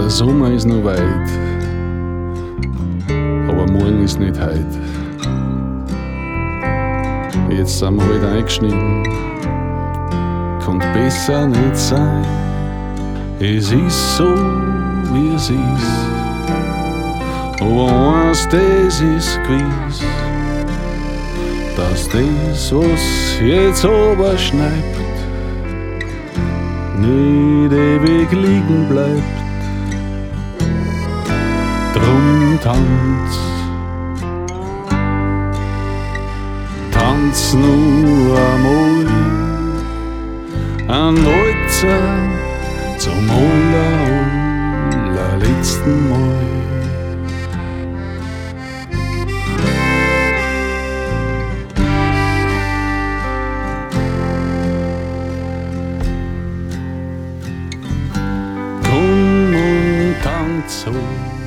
Der Sommer ist noch weit, aber morgen ist nicht heut. Jetzt sind wir halt eingeschnitten, kann besser nicht sein. Es ist so, wie es ist, aber eins, das ist gewiss, dass das, was jetzt aber schneit, nicht ewig liegen bleibt. Drum tanz nur einmal ein Walzer zum allerletzten Mal. Komm und tanz so